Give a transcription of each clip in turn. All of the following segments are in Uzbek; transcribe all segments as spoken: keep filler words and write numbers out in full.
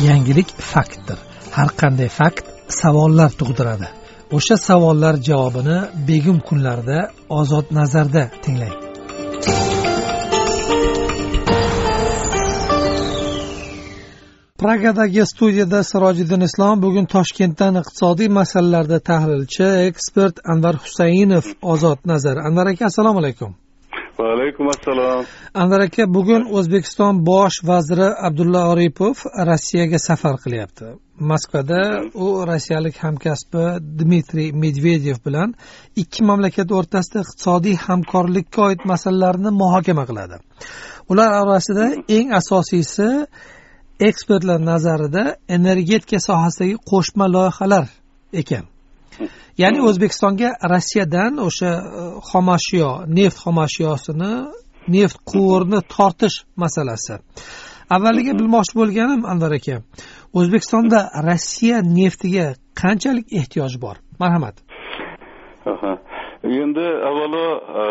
Yangilik faktdir. Har qanday fakt savollar tug'diradi. O'sha savollar javobini begim kunlarda Ozod nazarda tinglang. Pragadagi studiyada Sirojiddin Islom, bugun Toshkentdan iqtisodiy masalalarda tahlilchi, ekspert Anvar Husaynov Ozod nazar. Anvar aka, assalomu alaykum. Va alaykum assalom. Anvar aka, bugun O'zbekiston bosh vaziri Abdulla Aripov Rossiyaga safar qilyapti. Moskvada u rossiyalik hamkasbi Dmitriy Medvedev bilan ikki mamlakat o'rtasida iqtisodiy hamkorlikka oid masalalarni muhokama qiladi. Ular orasida eng asosiysi ekspertlar nazarida energetika sohasidagi qo'shma loyihalar ekan. Ya'ni O'zbekistonga Rossiyadan o'sha xomashyo, neft xomashyosini, neft quvurini tortish masalasi. Avvaliga bilmoqchi bo'lganim, Anvar aka, O'zbekistonda Rossiya neftiga qanchalik ehtiyoj bor? Marhamat. Endi avvalo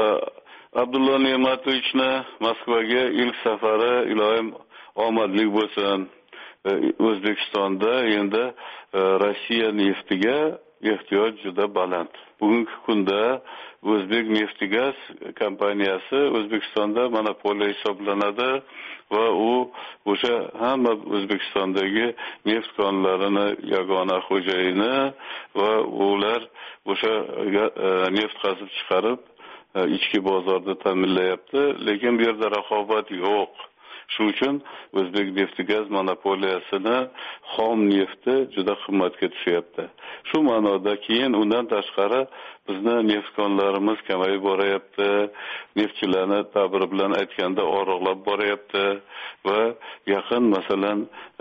Abdulla Ne'matovichni Moskvaga ilk safari iloyim omadli bo'lsin. O'zbekistonda endi Rossiya neftiga ehtiyoj juda baland. Bugungi kunda O'zbek Neftigaz kompaniyasi O'zbekistonda monopoliya hisoblanadi va u o'sha hamma O'zbekistondagi neft konlarini yagona xo'jayini va ular o'sha neft qazib chiqarib ichki bozorda ta'minlayapti, lekin bu yerda raqobat yo'q. Shuning uchun O'zbek Neftigaz monopoliyasini xom nefti juda qimmatga tushyapti. Shu ma'noda keyin undan tashqari bizni neft konlarimiz kamayib boryapti, neftchilarni ta'bir bilan aytganda oriqlab boryapti va yaqin masalan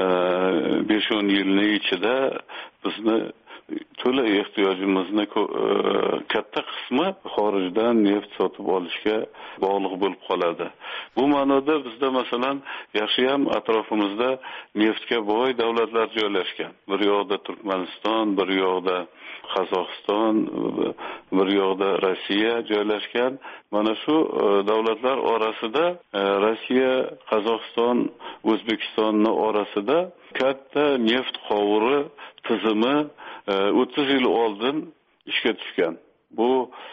besh o'n yilning ichida bizni to'la ehtiyojimizni katta qismi xorijdan neft sotib olishga bog'liq bo'lib qoladi. Bu ma'noda bizda masalan yaxshi ham atrofimizda neftga boy davlatlar joylashgan. Bir yoqda Turkmaniston, bir yoqda Qozog'iston, bir yoqda Rossiya joylashgan. Mana shu davlatlar orasida Rossiya, Qozog'iston, O'zbekistonning orasida katta neft qovuri tizimi o'ttiz yil oldin ishga tushgan. Bu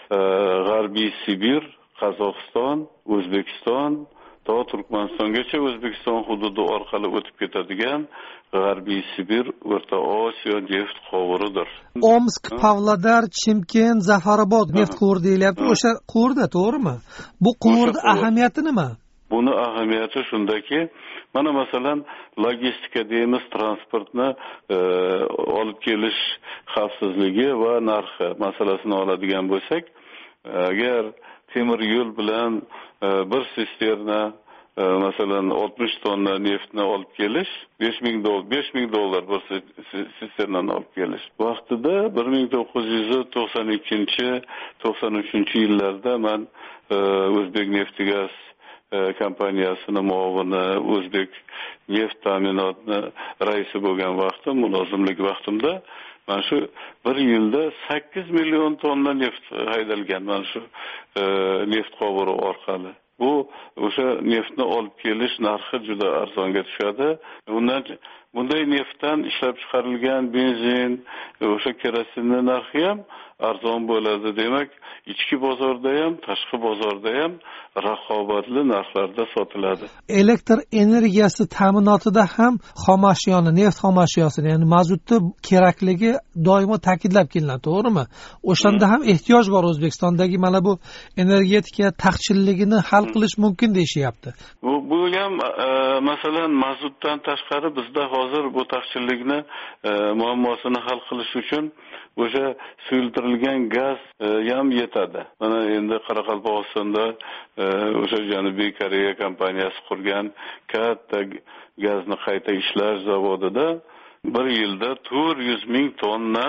G'arbiy Sibir, Qozog'iston, O'zbekiston, to Turkmanistongacha O'zbekiston hududi orqali o'tib ketadigan G'arbiy Sibir, O'rta Osiyo neft quvuridir. Omsk, Pavlodar, Chimkent, Zafarobod neft quvuri deyilyapti. O'sha quvurda, to'g'rimi? Bu quvurning ahamiyati nima? Buni ahamiyati shundaki, mana masalan logistika deymiz, transportni olib kelish xavfsizligi va narxi masalasini oladigan bo'lsak, agar temir yo'l bilan bir sisterna masalan oltmish tonna neftni olib kelish besh ming dollar, besh ming dollar bir sisternani olib kelish. Vaqtida bir ming to'qqiz yuz to'qson ikkinchi to'qson uchinchi yillarda men O'zbek Neftigaz kompaniyasini muavini, O'zbek neft ta'minotini raisi bo'lgan vaqtim, mulozimlik vaqtimda mana shu bir yilda sakkiz million tonna neft haydalgan mana shu neft qovuri orqali. Bu o'sha neftni olib kelish narxi juda arzonga tushadi. Undan bunday neftdan ishlab chiqarilgan benzin, o'sha kerosinning narxi ham arzon bo'ladi. Demak, ichki bozorda ham, tashqi bozorda ham raqobatli narxlarda sotiladi. Elektr energiyasi ta'minotida ham xomashyoni, neft xomashyosini, ya'ni mazutni kerakligi doimo ta'kidlab kelinadi, to'g'rimi? O'shanda ham ehtiyoj bor O'zbekistondagi mana bu energetika taqchilligini hal qilish mumkin deyishyapti. Bu bu ham masalan mazutdan tashqari bizda hozir bu taqchillikni muammosini hal qilish uchun o'sha suyultirilgan gaz ham yetadi. Mana endi Qoraqalpog'istonda o'sha Janubiy Koreya kompaniyasi qurgan katta gazni qayta ishlash zavodida bir yilda to'rt yuz ming tonna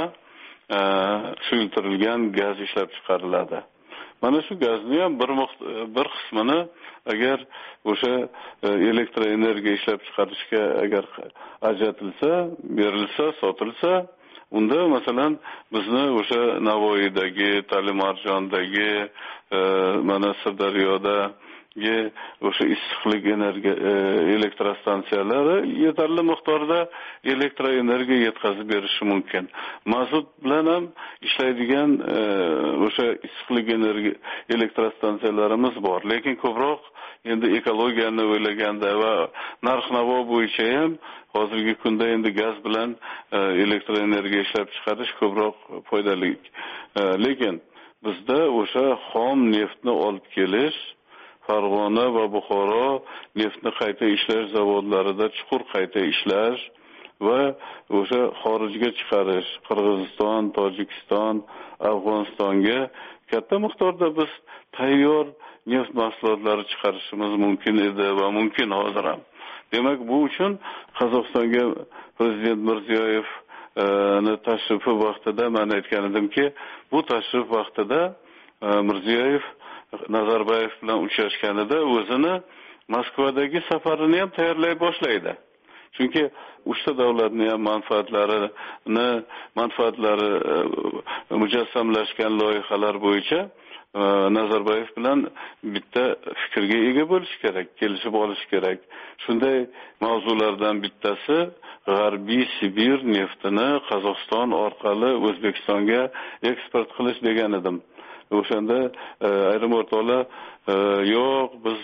suyultirilgan gaz ishlab chiqariladi. Mana shu gazni ham bir bir qismini agar o'sha elektr energiya ishlab chiqarishga agar ajratilsa, berilsa, sotilsa, unda masalan bizni o'sha Navoiydagi, Talimarjondagi, mana Sirdaryoda o'sha issiqlik energiya elektrostansiyalari yetarli miqdorda elektroenergiya yetkazib berishi mumkin. Mazut bilan ham ishlaydigan o'sha issiqlik energiya elektrostansiyalarimiz bor, lekin ko'proq endi ekologiyani o'ylaganda va narx-navo bo'yicha ham hozirgi kunda endi gaz bilan elektroenergiya ishlab chiqarish ko'proq foydali. Lekin bizda o'sha xom neftni olib kelish, Farg'ona va Buxoro neftni qayta ishlash zavodlarida chuqur qayta ishlash va o'sha xorijga chiqarish, Qirg'iziston, Tojikiston, Afg'onistonga katta miqdorda biz tayyor neft mahsulotlari chiqarishimiz mumkin edi va mumkin hozir ham. Demak, bu uchun Qozog'istonga Prezident Mirziyoyev ni tashrifi vaqtida men aytgan edimki, bu tashrif vaqtida Mirziyoyev Nazarbayev bilan uchrashganida o'zini Moskvadagi safarini ham tayyorlay boshlaydi. Chunki uchta davlatning ham manfaatlarini, manfaatlari mujassamlashgan loyihalar bo'yicha Nazarbayev bilan bitta fikrga ega bo'lish kerak, kelishib olish kerak. Shunday mavzulardan bittasi G'arbiy Sibir neftini Qozog'iston orqali O'zbekistonga eksport qilish degan edim. O'shanda ayrim o'rtoqlar yo'q, biz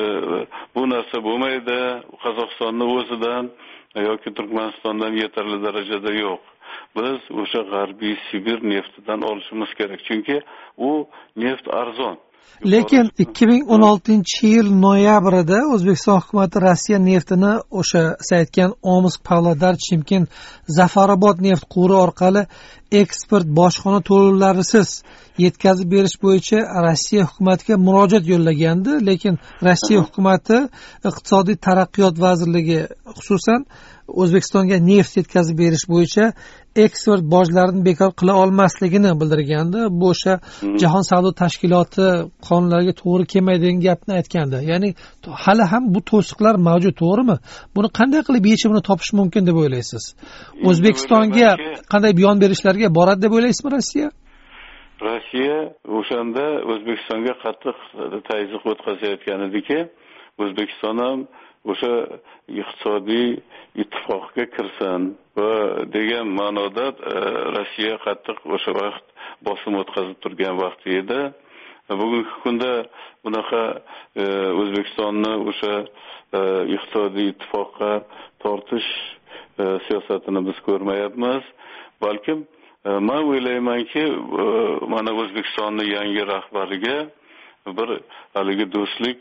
bu narsa bo'lmaydi, Qozog'istonni o'zidan yoki Turkmanistondan yetarli darajada yo'q. Biz o'sha G'arbiy Sibir neftidan olishimiz kerak, chunki u neft arzon. Lekin ikki ming o'n oltinchi yil noyabrida O'zbekiston hukumati Rossiya neftini o'sha siz aytgan Omsk, Pavlodar, Chimkent, Zafarobod neft quvuri orqali eksport bojxona to'lovlarisiz yetkazib berish bo'yicha Rossiya hukumatiga murojaat yo'llagandi, lekin Rossiya hukumati iqtisodiy taraqqiyot vazirligi xususan O'zbekistonga neft yetkazib berish bo'yicha eksport bojlarini bekor qila olmasligini bildirgandi. Bu o'sha Jahon savdo tashkiloti qonunlariga to'g'ri kelmaydigan gapni aytgandi. Ya'ni hali ham bu to'siqlar mavjud, to'g'rimi? Buni qanday qilib yechimini topish mumkin deb o'ylaysiz? O'zbekistonga qanday bayon berishlarga boradi deb o'ylaysizmi Rossiya? Rossiya o'shanda O'zbekistonga qattiq tayyiq o'tkazayotgan ediki, O'zbekiston ham o'sha iqtisodiy ittifoqqa kirsin va degan ma'noda Rossiya qattiq o'sha vaqt bosim o'tkazib turgan vaqti edi. Bugungi kunda bunaqa O'zbekistonni o'sha iqtisodiy ittifoqqa tortish siyosatini biz ko'rmayapmiz. Balkim men o'ylaymanki, mana O'zbekistonning yangi rahbariga bir haligi do'stlik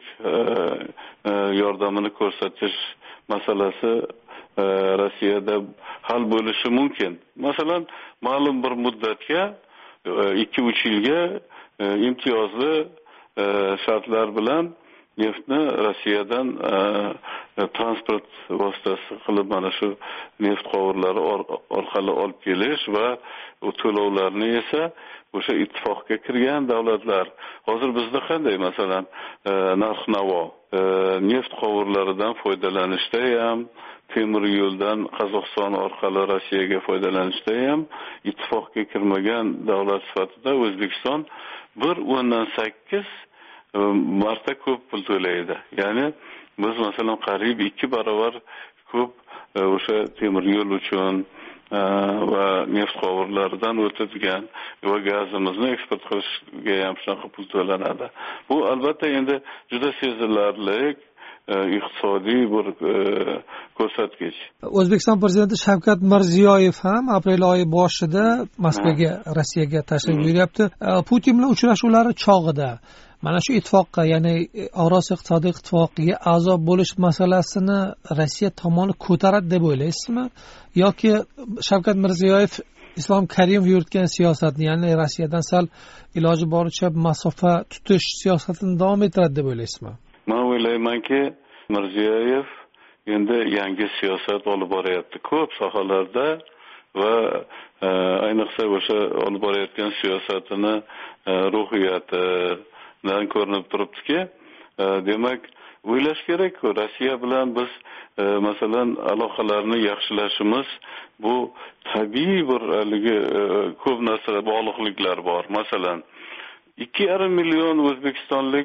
yordamini ko'rsatish masalasi Rossiyada hal bo'lishi mumkin. Masalan, ma'lum bir muddatga ikki uch yilga imtiyozli shartlar bilan neftni Rossiyadan transport vositasi qilib mana shu neft qovurlari orqali olib kelish va to'lovlarni esa o'sha ittifoqqa kirgan davlatlar. Hozir bizda qanday, masalan, narx-navo neft qovurlaridan foydalanishda ham, temir yo'ldan Qozog'iston orqali Rossiyaga foydalanishda ham ittifoqqa kirmagan davlat sifatida O'zbekiston bir o'ndan sakkiz marta ko'p pul to'laydi. Ya'ni biz masalan qariyb ikki barobar ko'p o'sha temir yo'l uchun va neft qovurlaridan o'tadigan va gazimizni eksport qilishga ham shunaqa pul to'lanadi. Bu albatta endi juda sezilarli iqtisodiy bir ko'rsatkich. O'zbekiston prezidenti Shavkat Mirziyoyev ham aprel oyi boshida Moskvaga, Rossiyaga tashrif buyuryapti. Putin bilan uchrashuvlari chog'ida mana shu ittifoqqa, ya'ni Yevrosiyo iqtisodiy ittifoqiga a'zo bo'lish masalasini Rossiya tomoni ko'taradi deb o'ylaysizmi? Yoki Shavkat Mirziyoyev Islom Karimov yuritgan siyosatni, ya'ni Rossiyadan sal iloji boricha masofa tutish siyosatini davom ettiradi deb o'ylaysizmi? Men o'ylaymanki, Mirziyoyev endi yangi siyosat olib boryapti ko'p sohalarda va ayniqsa o'sha olib borayotgan siyosatini ruhiyati dan ko'rinib turibdiki, demak, o'ylash kerak, Rossiya bilan biz masalan aloqalarni yaxshilashimiz bu tabiiy bir haligi ko'p narsa bog'liqliklar bor. Masalan, ikki yarim million o'zbekistonlik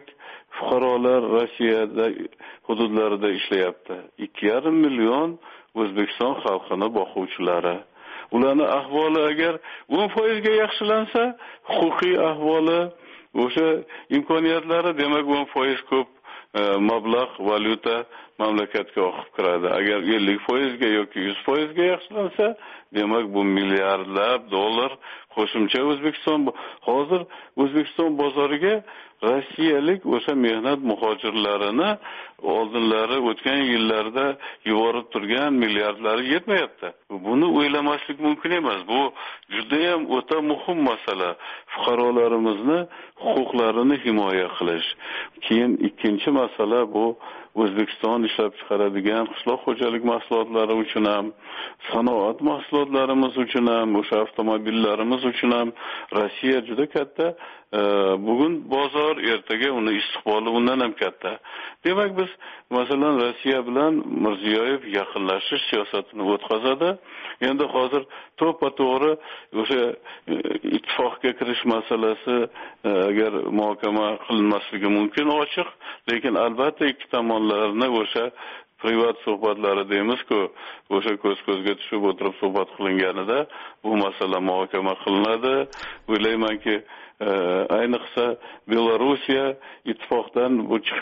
fuqarolar Rossiyada hududlarida ishlayapti. ikki yarim million O'zbekiston xalqini boquvchilari. Ularning ahvoli agar o'n foiz ga yaxshilansa, huquqiy ahvoli, o'sha imkoniyatlari demak o'n foiz ko'p e, mablag' valyuta mamlakatga oqib kiradi. Agar ellik foiz ga yoki yuz foiz ga yaxshilansa, demak bu milliardlab dollar qo'shimcha O'zbekiston hozir O'zbekiston bozoriga rossiyalik o'sha mehnat muhojirlarini oldinlari o'tgan yillarda yuborib turgan milliardlari yetmayapti. Buni o'ylamaslik mumkin emas. Bu juda ham o'ta muhim masala. Fuqarolarimizni huquqlarini himoya qilish. Keyin ikkinchi masala bu O'zbekiston ishlab chiqaradigan qishloq xo'jalik mahsulotlari uchun ham, sanoat mahsulotlarimiz uchun ham, o'sha avtomobillarimiz uchun ham Rossiya juda katta. Bugun bozor, ertaga uni istiqboli undan ham katta. Demak biz masalan Rossiya bilan Mirziyoyev yaqinlashish siyosatini o'tkazadi. Endi hozir to'ppa-to'g'ri o'sha ittifoqga kirish masalasi agar muhokama qilinmasligi mumkin ochiq, lekin albatta ikki tomonlarni o'sha privat suhbatlari deymiz-ku, o'sha ko'z-ko'zga tushib o'tirib suhbat qilinganida bu masala muhokama qilinadi. O'ylaymanki, ayniqsa Belorussiya ittifoqdan bu chiqib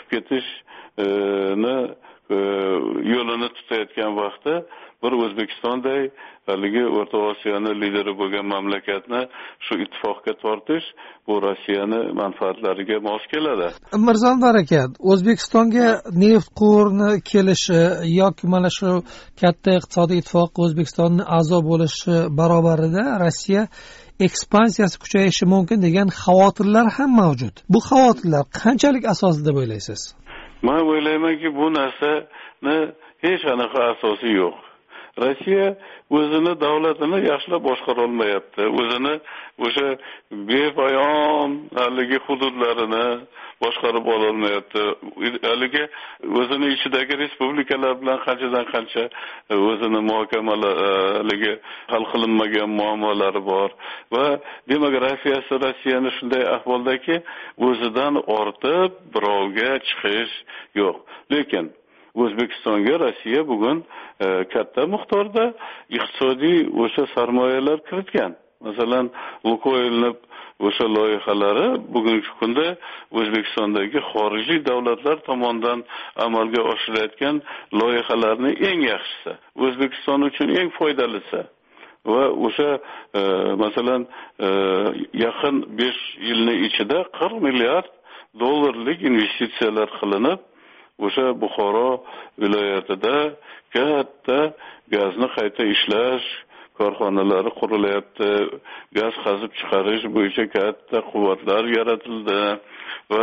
ketishni yo'lini tutayotgan vaqtda bir O'zbekistonday haligi O'rta Osiyoning lideri bo'lgan mamlakatni shu ittifoqqa tortish bu Rossiyani manfaatlariga mos keladi. Mirzanvar aka, O'zbekistonga neft quvurini kelishi yoki mana shu katta iqtisodiy ittifoqqa O'zbekistonning a'zo bo'lishi barobarida Rossiya ekspansiyasi kuchayishi mumkin degan xavotirlar ham mavjud. Bu xavotirlar qanchalik asosli deb o'ylaysiz? Men o'ylaymanki, bu narsani hech qanaqa asosi yo'q. Rossiya o'zini davlatini yaxshilab boshqara olmayapti. O'zini o'sha bepoyon haligi hududlarini boshqarib ola olmayapti. Haligi o'zini ichidagi respublikalar bilan qanchadan qancha o'zini muhokamalariga hal qilinmagan muammolari bor va demografiyasi Rossiyani shunday ahvoldaki, o'zidan ortib birovga chiqish yo'q. Lekin O'zbekistonga Rossiya bugun e, katta miqdorda iqtisodiy o'sha sarmoyalar kiritgan. Masalan, Lukoilning o'sha loyihalari bugungi kunda O'zbekistondagi xorijiy davlatlar tomonidan amalga oshirilayotgan loyihalarning eng yaxshisi, O'zbekiston uchun eng foydalisi. Va o'sha e, masalan e, yaqin besh yilning ichida qirq milliard dollarlik investitsiyalar qilinib, o'sha Buxoro viloyatida katta gazni qayta ishlash korxonalari qurilyapti. Gaz qazib chiqarish bo'yicha katta quvvatlar yaratildi va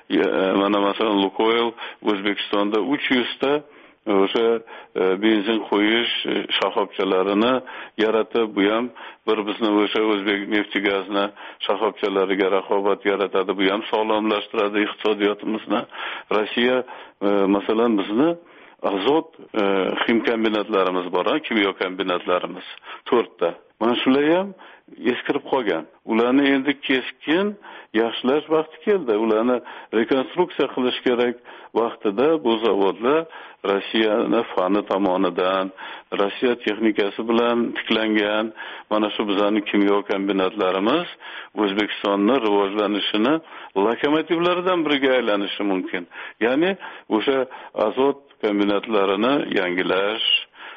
mana masalan Lukoil O'zbekistonda uch yuz ta o'sha benzin qo'yish shoxobchalarini yaratib, bu ham bir bizni o'sha o'zbek nefti gazni shoxobchalariga raqobat yaratadi. Bu ham sog'lomlashtiradi iqtisodiyotimizni. Rossiya masalan bizni azot xim kombinatlarimiz bor, kimyo kombinatlarimiz to'rtta. Mana shular ham eskirib qolgan. Ularni endi keskin yaxshilash vaqti keldi. Ularni rekonstruksiya qilish kerak. Vaqtida bu zavodlar Rossiyaning fani tomonidan, Rossiya texnikasi bilan tiklangan. Mana shu bizning kimyo kombinatlarimiz O'zbekistonning rivojlanishini lokomotivlaridan biriga aylanishi mumkin. Ya'ni o'sha azot kombinatlarini yangilash,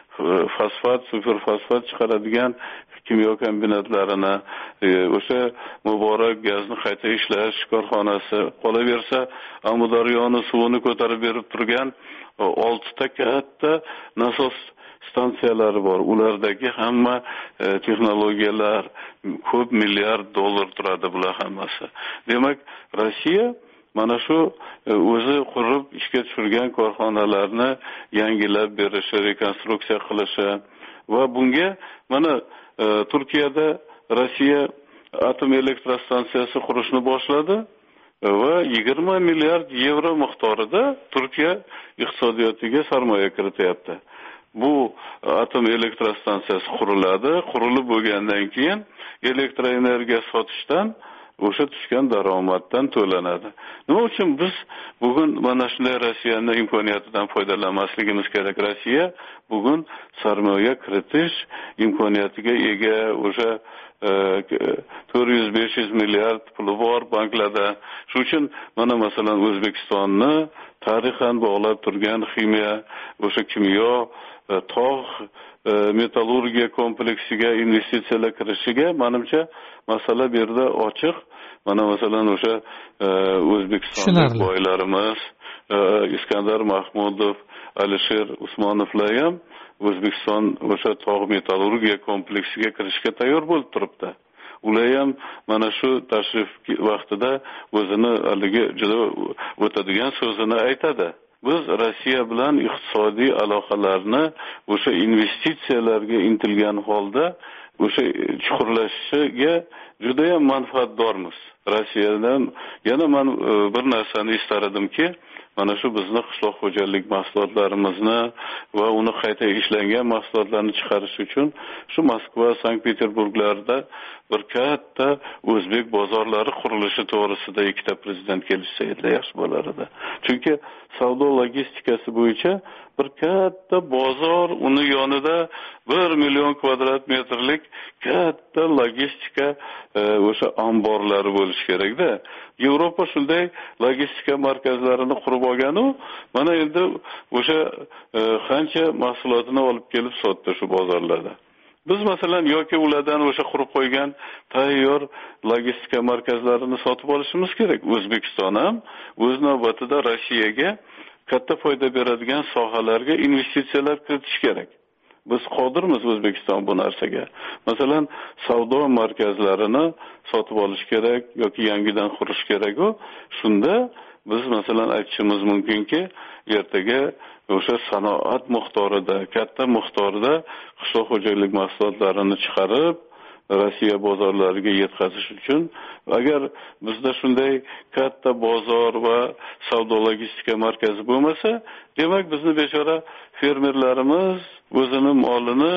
fosfat, superfosfat chiqaradigan kimyo kombinatlarini, o'sha muborak gazni qayta ishlash korxonasi, qolaversa Amudaryoning suvini ko'tarib berib turgan oltita katta nasos stansiyalari bor. Ulardagi hamma e, texnologiyalar ko'p milliard dollar turadi bular hammasi. Demak, Rossiya mana shu o'zi qurib ishga tushirgan korxonalarni yangilab berishi, rekonstruksiya qilishi va bunga mana e, Turkiyada Rossiya atom elektrostansiyasi qurishni boshladi va yigirma milliard yevro miqdorida Turkiya iqtisodiyotiga sarmoya kirityapti. Bu atom elektrostansiyasi quriladi. Qurilib bo'lgandan keyin elektroenergiya sotishdan o'sha tushgan daromaddan to'lanadi. Nima uchun biz bugun mana shunday Rossiyaning imkoniyatidan foydalanmasligimiz kerak? Rossiya bugun sarmoya kiritish imkoniyatiga ega, o'sha to'rt yuz besh yuz milliard puli bor banklarda. Shuning uchun mana masalan O'zbekistonni tarixan bog'lab turgan ximiya, o'sha kimyo, tog' metallurgiya kompleksiga investitsiyalar kirishiga menimcha masala bu yerda ochiq. Mana masalan o'sha O'zbekistonlik boylarimiz Iskandar Mahmudov, Alisher Usmonovlar ham O'zbekiston o'sha tog' metallurgiya kompleksiga kirishga tayyor bo'lib turibdi. Ular ham mana shu tashrif vaqtida o'zini haligi juda o'tadigan so'zini aytadi. Biz Rossiya bilan iqtisodiy aloqalarni o'sha investitsiyalarga intilgan holda o'sha chuqurlashishiga juda ham manfaatdormiz. Rossiyadan yana men bir narsani istardim-ki, mana shu bizning qishloq xo'jalik mahsulotlarimizni va uni qayta ishlangan mahsulotlarni chiqarish uchun shu Moskva, Sankt-Peterburglarda bir katta o'zbek bozorlari qurilishi to'g'risida ikkita prezident kelishsa edi, yaxshi bo'lar edi. Chunki savdo logistikasi bo'yicha bir katta bozor, uni yonida bir million kvadrat metrlik katta logistika o'sha omborlari bo'lishi kerak-da. Yevropa shunday logistika markazlarini qurib olgan-u, mana endi o'sha qancha mahsulotini olib kelib sotdi shu bozorlarda. Biz masalan yoki ulardan o'sha qurib qo'ygan tayyor logistika markazlarini sotib olishimiz kerak. O'zbekiston ham o'z navbatida Rossiyaga katta foyda beradigan sohalarga investitsiyalar kiritish kerak. Biz qodirmiz O'zbekiston bu narsaga. Masalan, savdo markazlarini sotib olish kerak yoki yangidan qurish kerak-ku. Shunda biz masalan aytishimiz mumkinki, ertaga o'sha sanoat miqdorida, katta miqdorda qishloq xo'jalik mahsulotlarini chiqarib Rossiya bozorlariga yetkazish uchun agar bizda shunday katta bozor va savdo logistika markazi bo'lmasa, demak bizni bechora fermerlarimiz o'zini molini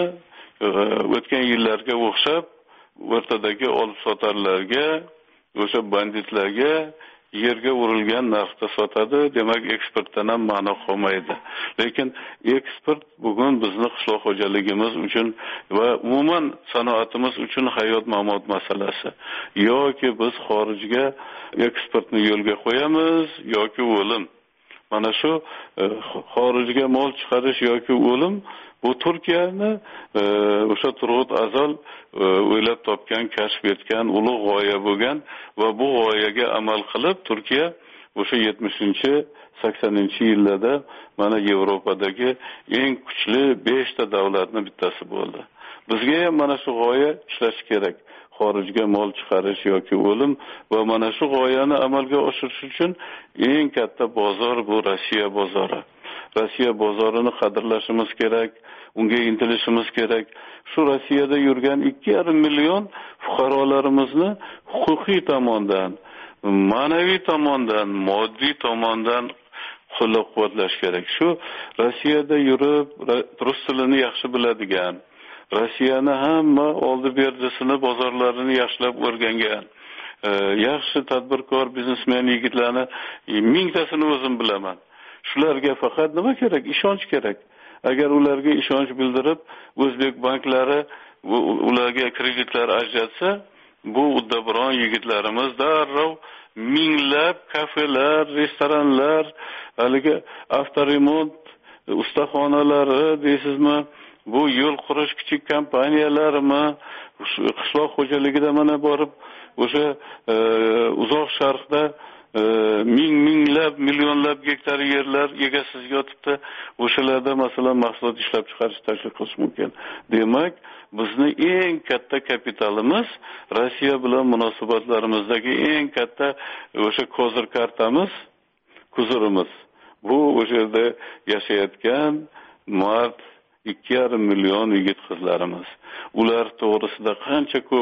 o'tgan yillarga o'xshab o'rtadagi olib sotarlarga, o'sha banditlarga yerga urilgan narxda sotadi, demak eksportdan ham ma'no qolmaydi. Lekin eksport bugun bizni qishloq xo'jaligimiz uchun va umuman sanoatimiz uchun hayot-mamot masalasi. Yoki biz xorijga eksportni yo'lga qo'yamiz yoki o'lim. Mana shu xorijga mol chiqarish yoki o'lim bu Turkiyani o'sha turg'ut azal o'ylab topgan, kashf etgan ulug' g'oya bo'lgan va bu g'oyaga amal qilib Turkiya o'sha yetmishinchi saksoninchi yillarda mana Yevropadagi eng kuchli besh ta davlatning bittasi bo'ldi. Bizga ham mana shu g'oya ishlash kerak. Xorijga mol chiqarish yoki o'lim va mana shu g'oyani amalga oshirish uchun eng katta bozor bu Rossiya bozori. Rossiya bozorini qadrlashimiz kerak, unga intilishimiz kerak. Shu Rossiyada yurgan ikki yarim million fuqarolarimizni huquqiy tomondan, ma'naviy tomondan, moddiy tomondan qo'llab-quvvatlash kerak. Shu Rossiyada yurib, rus tilini yaxshi biladigan, Rossiyani hamma oldi berdisini, bozorlarini yaxshilab o'rgangan, yaxshi tadbirkor, biznesmen yigitlarni mingtasini o'zim bilaman. Shularga faqat nima kerak? Ishonch kerak. Agar ularga ishonch bildirib, o'zbek banklari ularga kreditlar ajratsa, bu uddaburon yigitlarimiz darrov minglab kafelar, restoranlar, haligi avtoremont ustaxonalari deysizmi, bu yo'l qurish kichik kompaniyalarimi, qishloq xo'jaligida mana borib o'sha uzoq sharqda ming minglab millionlab gektar yerlar egasiz yotibdi. O'shalarda masalan mahsulot ishlab chiqarish taklif qilish mumkin. Demak, bizni eng katta kapitalimiz Rossiya bilan munosabatlarimizdagi eng katta o'sha kozir kartamiz, kuzurimiz. Bu o'sha yerda yashayotgan mard ikki yarim million yigit qizlarimiz. Ular to'g'risida qancha ko'p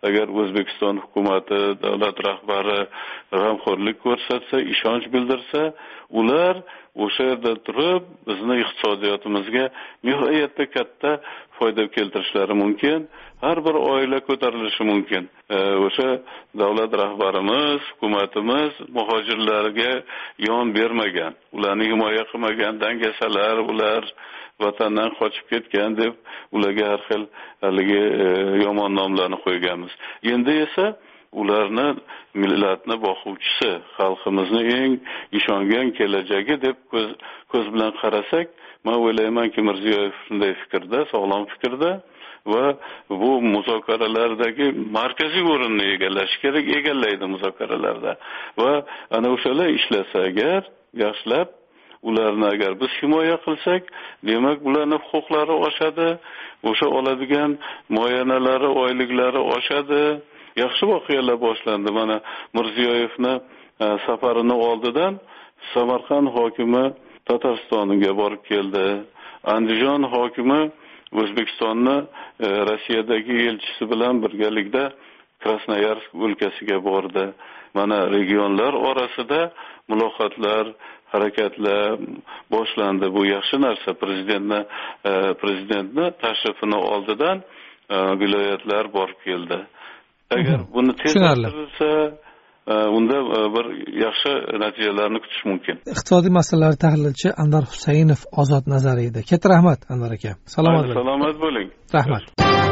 agar O'zbekiston hukumati, davlat rahbari g'amxo'rlik ko'rsatsa, ishonch bildirsa, ular o'sha yerda turib bizni iqtisodiyotimizga nihoyatda katta foyda keltirishlari mumkin. Har bir oila ko'tarilishi mumkin. O'sha davlat rahbarimiz, hukumatimiz muhojirlarga yon bermagan, ularni himoya qilmagan, dangasalar ular vatandan qochib ketgan deb ularga har xil haligi yomon nomlarni qo'yganmiz. Endi esa ularni millatni boquvchisi, xalqimizni eng ishongan kelajagi deb ko'z ko'z bilan qarasak, men o'ylaymanki, Mirziyoyev shunday fikrda, sog'lom fikrda va bu muzokaralardagi markaziy o'rinni egallash kerak, egallaydi muzokaralarda. Va ana o'shalar ishlasa agar, yaxshilab ularni agar biz himoya qilsak, demak ularning huquqlari oshadi, o'sha oladigan muoyanalari, oyliklari oshadi. Yaxshi voqealar boshlandi. Mana Mirziyoyevni safarini oldidan Samarqand hokimi Tataristonga borib keldi. Andijon hokimi O'zbekistonni Rossiyadagi elchisi bilan birgalikda Krasnoyarsk o'lkasiga bordi. Mana regionlar orasida muloqotlar, harakatlar boshlandi. Bu yaxshi narsa. Prezidentni prezidentni tashrifining oldidan viloyatlar borib keldi. Agar buni tezlashtirilsa, unda bir yaxshi natijalarni kutish mumkin. Iqtisodiy masalalar tahlilchi Anvar Husaynov Ozod nazariyda. Katta rahmat Anvar aka. Salomat bo'ling. Salomat bo'ling. Rahmat.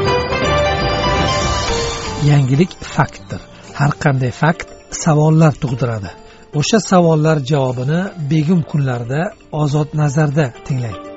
Yangilik faktdir. Har qanday fakt savollar tug'diradi. O'sha savollar javobini begim kunlarda Ozod nazarda tinglang.